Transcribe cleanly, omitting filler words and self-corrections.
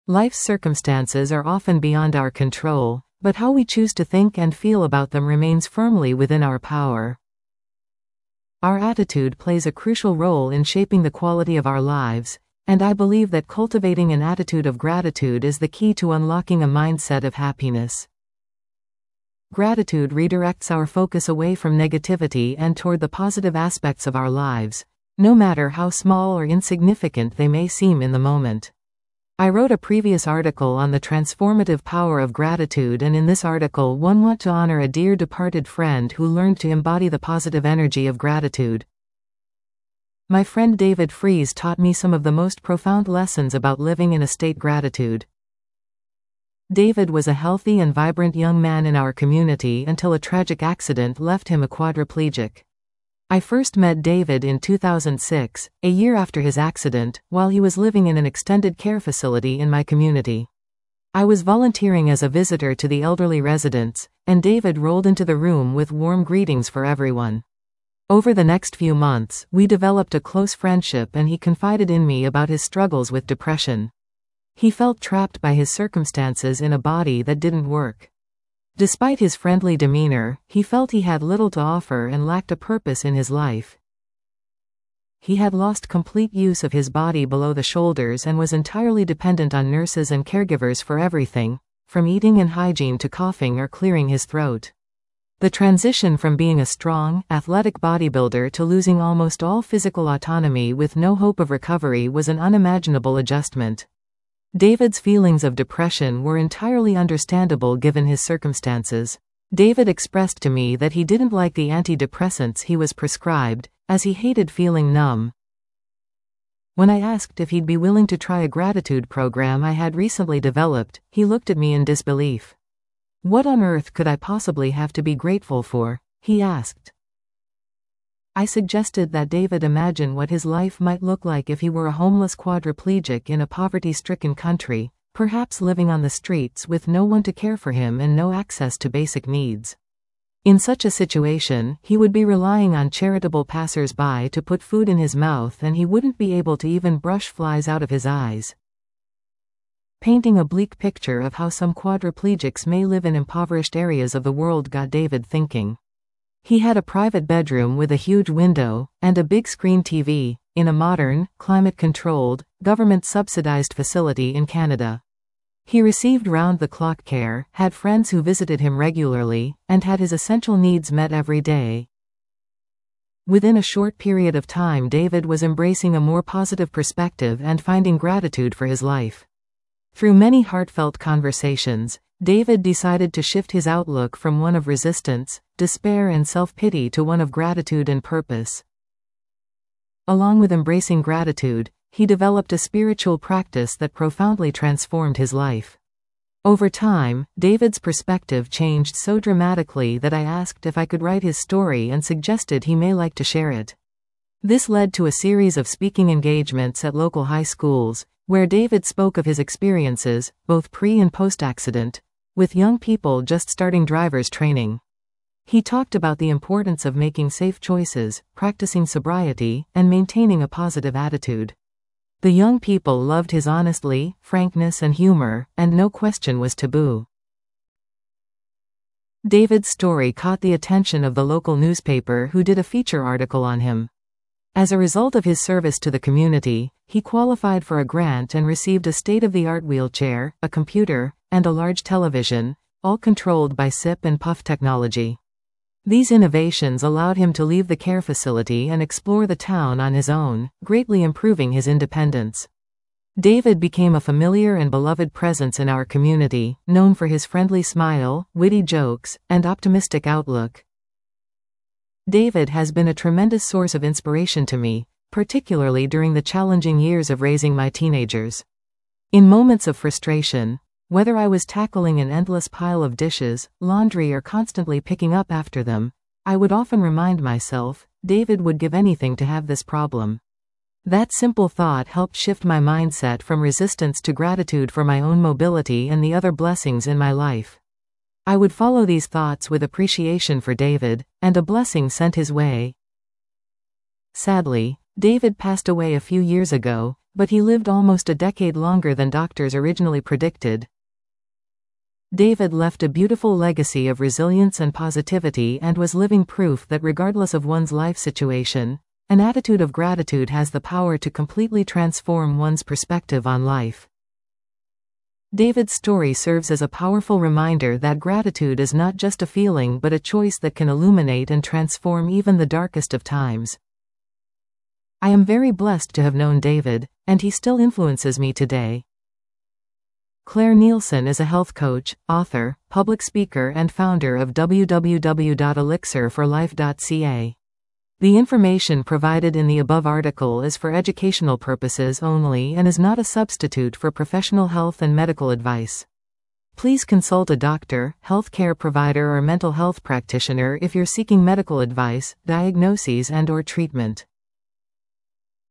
Life's circumstances are often beyond our control, but how we choose to think and feel about them remains firmly within our power. Our attitude plays a crucial role in shaping the quality of our lives, and I believe that cultivating an attitude of gratitude is the key to unlocking a mindset of happiness. Gratitude redirects our focus away from negativity and toward the positive aspects of our lives, no matter how small or insignificant they may seem in the moment. I wrote a previous article on the transformative power of gratitude, and in this article one want to honor a dear departed friend who learned to embody the positive energy of gratitude. My friend David Fries taught me some of the most profound lessons about living in a state gratitude. David was a healthy and vibrant young man in our community until a tragic accident left him a quadriplegic. I first met David in 2006, a year after his accident, while he was living in an extended care facility in my community. I was volunteering as a visitor to the elderly residents, and David rolled into the room with warm greetings for everyone. Over the next few months, we developed a close friendship, and he confided in me about his struggles with depression. He felt trapped by his circumstances in a body that didn't work. Despite his friendly demeanor, he felt he had little to offer and lacked a purpose in his life. He had lost complete use of his body below the shoulders and was entirely dependent on nurses and caregivers for everything, from eating and hygiene to coughing or clearing his throat. The transition from being a strong, athletic bodybuilder to losing almost all physical autonomy with no hope of recovery was an unimaginable adjustment. David's feelings of depression were entirely understandable given his circumstances. David expressed to me that he didn't like the antidepressants he was prescribed, as he hated feeling numb. When I asked if he'd be willing to try a gratitude program I had recently developed, he looked at me in disbelief. "What on earth could I possibly have to be grateful for?" he asked. I suggested that David imagine what his life might look like if he were a homeless quadriplegic in a poverty-stricken country, perhaps living on the streets with no one to care for him and no access to basic needs. In such a situation, he would be relying on charitable passers-by to put food in his mouth, and he wouldn't be able to even brush flies out of his eyes. Painting a bleak picture of how some quadriplegics may live in impoverished areas of the world got David thinking. He had a private bedroom with a huge window, and a big screen TV, in a modern, climate-controlled, government-subsidized facility in Canada. He received round-the-clock care, had friends who visited him regularly, and had his essential needs met every day. Within a short period of time David was embracing a more positive perspective and finding gratitude for his life. Through many heartfelt conversations, David decided to shift his outlook from one of resistance, despair and self-pity to one of gratitude and purpose. Along with embracing gratitude, he developed a spiritual practice that profoundly transformed his life. Over time, David's perspective changed so dramatically that I asked if I could write his story and suggested he may like to share it. This led to a series of speaking engagements at local high schools, where David spoke of his experiences, both pre- and post-accident, with young people just starting driver's training. He talked about the importance of making safe choices, practicing sobriety, and maintaining a positive attitude. The young people loved his honesty, frankness and humor, and no question was taboo. David's story caught the attention of the local newspaper, who did a feature article on him. As a result of his service to the community, he qualified for a grant and received a state-of-the-art wheelchair, a computer, and a large television, all controlled by SIP and PUF technology. These innovations allowed him to leave the care facility and explore the town on his own, greatly improving his independence. David became a familiar and beloved presence in our community, known for his friendly smile, witty jokes, and optimistic outlook. David has been a tremendous source of inspiration to me, particularly during the challenging years of raising my teenagers. In moments of frustration, whether I was tackling an endless pile of dishes, laundry, or constantly picking up after them, I would often remind myself, David would give anything to have this problem. That simple thought helped shift my mindset from resistance to gratitude for my own mobility and the other blessings in my life. I would follow these thoughts with appreciation for David, and a blessing sent his way. Sadly, David passed away a few years ago, but he lived almost a decade longer than doctors originally predicted. David left a beautiful legacy of resilience and positivity and was living proof that regardless of one's life situation, an attitude of gratitude has the power to completely transform one's perspective on life. David's story serves as a powerful reminder that gratitude is not just a feeling but a choice that can illuminate and transform even the darkest of times. I am very blessed to have known David, and he still influences me today. Claire Nielsen is a health coach, author, public speaker and founder of www.elixirforlife.ca. The information provided in the above article is for educational purposes only and is not a substitute for professional health and medical advice. Please consult a doctor, healthcare provider or mental health practitioner if you're seeking medical advice, diagnoses and/or treatment.